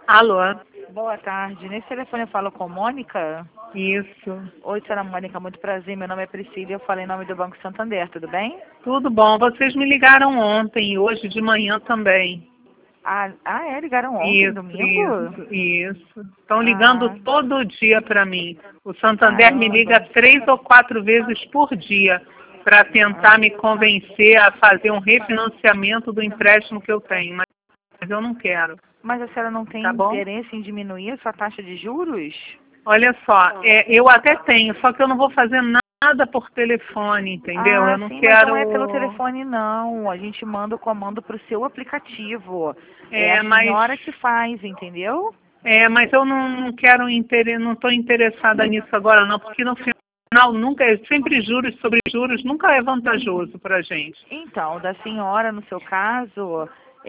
Alô? Boa tarde. Nesse telefone eu falo com Mônica. Isso. Oi, senhora Mônica, muito prazer. Meu nome é Priscila e eu falo em nome do Banco Santander, tudo bem? Tudo bom. Vocês me ligaram ontem e hoje de manhã também. Ligaram ontem, domingo? Isso. Estão ligando Ah, todo dia para mim. O Santander me liga caramba. 3 ou 4 vezes por dia para tentar me convencer a fazer um refinanciamento do empréstimo que eu tenho, mas eu não quero, Mas a senhora não tem tá bom? interesse em diminuir a sua taxa de juros? Olha só, eu até tenho, só que eu não vou fazer nada por telefone, entendeu? Eu não Sim, mas não é pelo quero. telefone, não. A gente manda o comando para o seu aplicativo. É a Mas senhora que faz, entendeu? mas eu não quero não estou interessada nisso agora não, porque no final nunca é sempre juros sobre juros, nunca é vantajoso para a gente. Então, da senhora, no seu caso,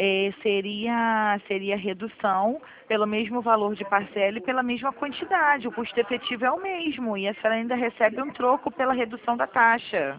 seria redução pelo mesmo valor de parcela e pela mesma quantidade. O custo efetivo é o mesmo e a senhora ainda recebe um troco pela redução da taxa.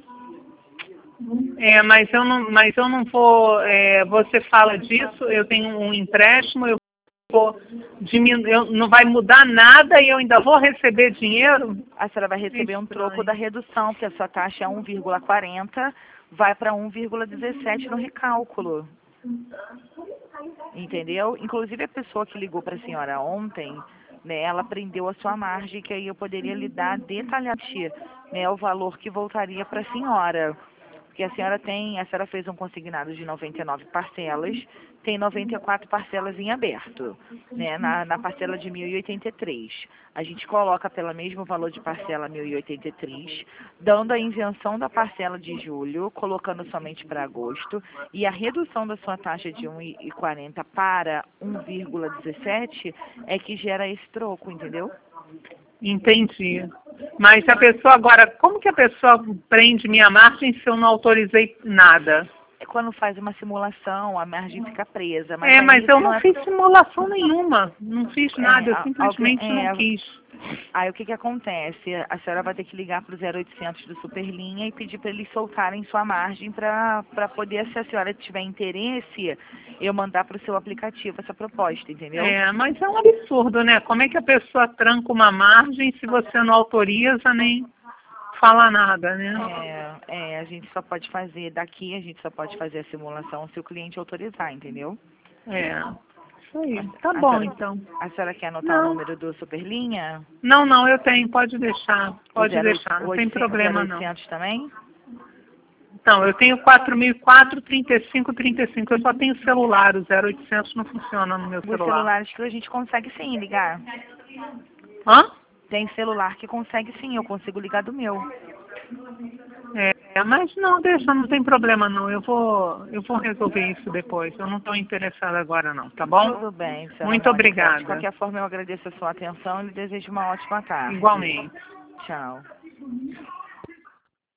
Mas eu não vou. Você fala disso, eu tenho um empréstimo, eu vou diminuir, não vai mudar nada e eu ainda vou receber dinheiro? A senhora vai É receber um troco da estranho. redução, porque a sua taxa é 1,40, vai para 1,17 no recálculo. Entendeu? Inclusive a pessoa que ligou para a senhora ontem, né, ela prendeu a sua margem, que aí eu poderia lhe dar detalhadamente, né, o valor que voltaria para a senhora. Porque a senhora fez um consignado de 99 parcelas, tem 94 parcelas em aberto, né, na parcela de 1.083. A gente coloca pelo mesmo valor de parcela 1.083, dando a isenção da parcela de julho, colocando somente para agosto, e a redução da sua taxa de 1,40 para 1,17 é que gera esse troco, entendeu? Entendi. Mas a pessoa agora, como que a pessoa prende minha margem se eu não autorizei nada? É quando faz uma simulação, a margem fica presa, mas aí Mas eu isso não não é. fiz simulação nenhuma, não fiz nada, eu Alguém, simplesmente não quis. aí o que que acontece? A senhora vai ter que ligar para o 0800 do Superlinha e pedir para eles soltarem sua margem para poder, se a senhora tiver interesse, eu mandar para o seu aplicativo essa proposta, entendeu? Mas é um absurdo, né? Como é que a pessoa tranca uma margem se você não autoriza nem fala nada, né? A gente só pode fazer, daqui a gente só pode fazer a simulação se o cliente autorizar, entendeu? Isso aí. Tá A bom, senhora, então. a senhora quer anotar o Não, número do Superlinha? não, eu tenho, O pode deixar, não tem problema não. 0800 também? Então, eu tenho 4004, 35, 35, eu só tenho celular, o 0800 não funciona no meu Os celular. celulares que a gente consegue sim ligar. Hã? Tem celular que consegue sim, eu consigo ligar do meu. Mas não, deixa, não tem problema não, eu vou resolver isso depois, eu não estou interessada agora não, tá bom? Tudo bem, senhora Muito Mônica. De obrigada, qualquer forma, eu agradeço a sua atenção e lhe desejo uma ótima tarde. igualmente. Tchau.